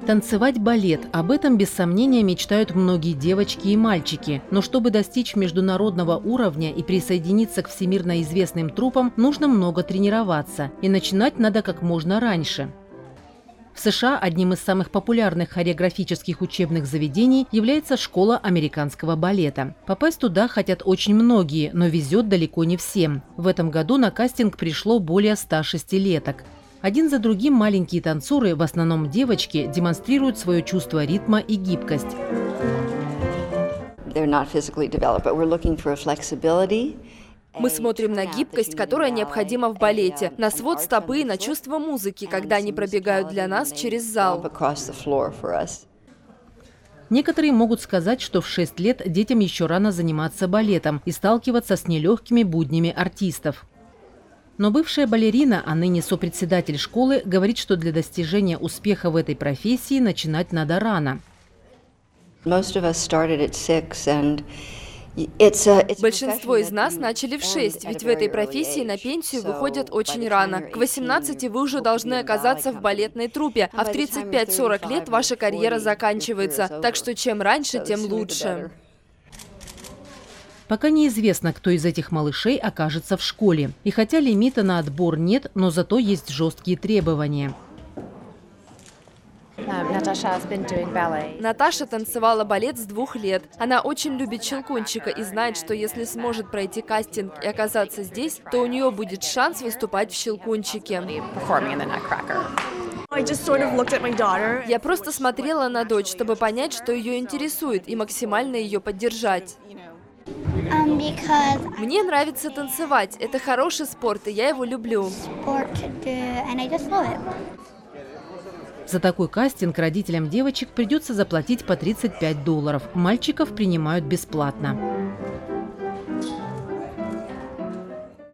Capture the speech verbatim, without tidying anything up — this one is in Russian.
Танцевать балет – об этом без сомнения мечтают многие девочки и мальчики. Но чтобы достичь международного уровня и присоединиться к всемирно известным труппам, нужно много тренироваться. И начинать надо как можно раньше. В США одним из самых популярных хореографических учебных заведений является школа американского балета. Попасть туда хотят очень многие, но везет далеко не всем. В этом году на кастинг пришло более ста шестилеток. Один за другим маленькие танцоры, в основном девочки, демонстрируют свое чувство ритма и гибкость. Мы смотрим на гибкость, которая необходима в балете, на свод стопы и на чувство музыки, когда они пробегают для нас через зал. Некоторые могут сказать, что в шесть лет детям еще рано заниматься балетом и сталкиваться с нелегкими буднями артистов. Но бывшая балерина, а ныне сопредседатель школы, говорит, что для достижения успеха в этой профессии начинать надо рано. Большинство из нас начали в шесть, ведь в этой профессии на пенсию выходят очень рано. К восемнадцати вы уже должны оказаться в балетной труппе, а в тридцать пять сорок лет ваша карьера заканчивается. Так что чем раньше, тем лучше. Пока неизвестно, кто из этих малышей окажется в школе. И хотя лимита на отбор нет, но зато есть жесткие требования. Наташа танцевала балет с двух лет. Она очень любит Щелкунчика и знает, что если сможет пройти кастинг и оказаться здесь, то у нее будет шанс выступать в Щелкунчике. Я просто смотрела на дочь, чтобы понять, что ее интересует, и максимально ее поддержать. Um, because Мне нравится танцевать. Это хороший спорт, и я его люблю. sport to do, and I just love it. За такой кастинг родителям девочек придется заплатить по тридцать пять долларов. Мальчиков принимают бесплатно.